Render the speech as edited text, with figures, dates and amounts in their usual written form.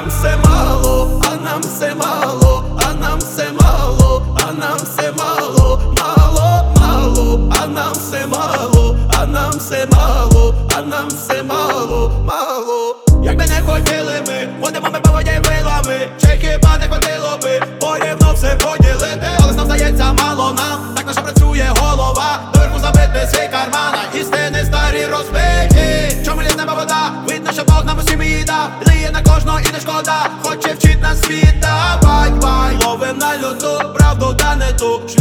нам все мало, а нам все мало, а нам все мало, а нам все мало, мало, мало, а нам все мало, а нам все мало, а нам все мало, мало. Якби не хотіли ми, будемо ми поводі вилами, чи хіба не хотіло би порівно все поділити? Але знов здається мало нам, так наша працює голова, доверху забити свій кармана, істини старі розбиті. Чому лізнема вода, видно, що Бог нам усім їда, ліє на кожного і не шкода, хоче вчить нас світ. Давай, ловим на люту, правду та не ту.